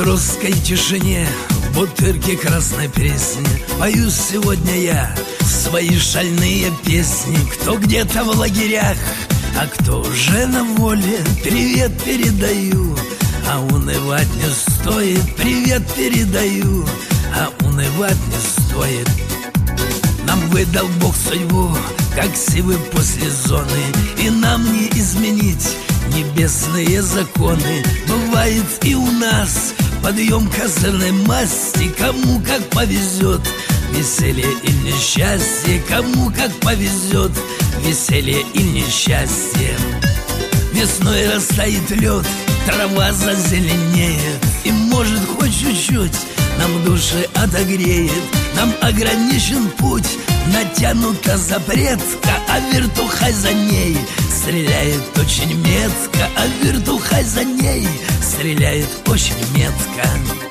матросской тишине, в бутырке красной пресни пою сегодня я свои шальные песни. Кто где-то в лагерях, а кто уже на воле, привет передаю, а унывать не стоит. Привет передаю, а унывать не стоит. Нам выдал Бог судьбу, как сивы после зоны, и нам не изменить небесные законы. Бывает и у нас подъем козырной масти, кому как повезет, веселье и несчастье, кому как повезет, веселье и несчастье. Весной растает лед, трава зазеленеет, и может хоть чуть-чуть нам души отогреет. Нам ограничен путь, натянута запретка, а вертухай за ней стреляет очень метко, а вертухай за ней стреляет очень метко.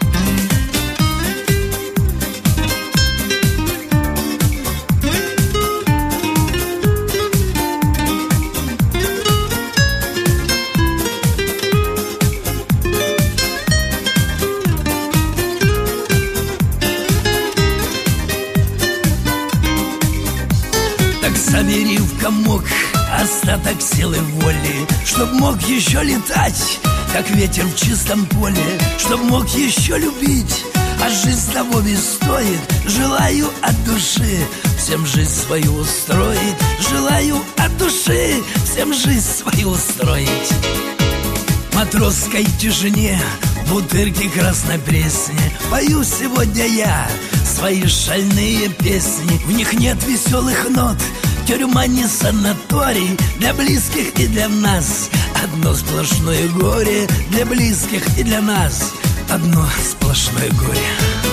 Собери в комок остаток силы воли, чтоб мог еще летать, как ветер в чистом поле, чтоб мог еще любить, а жизнь того не стоит. Желаю от души всем жизнь свою устроить, желаю от души всем жизнь свою устроить. В матросской тишине, в бутырке красной пресни пою сегодня я свои шальные песни. В них нет веселых нот, тюрьма не санаторий, для близких и для нас одно сплошное горе. Для близких и для нас одно сплошное горе.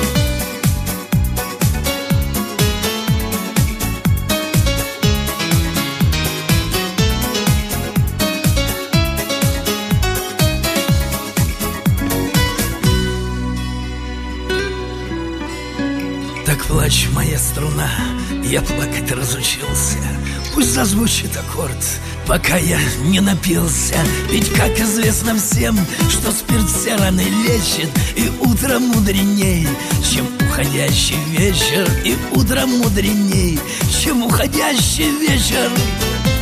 Так плачь, моя струна, я плакать разучился. Пусть зазвучит аккорд, пока я не напился. Ведь, как известно всем, что спирт все раны лечит, и утро мудреней, чем уходящий вечер. И утро мудреней, чем уходящий вечер.